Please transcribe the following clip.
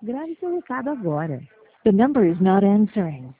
Grave seu recado agora. The number is not answering.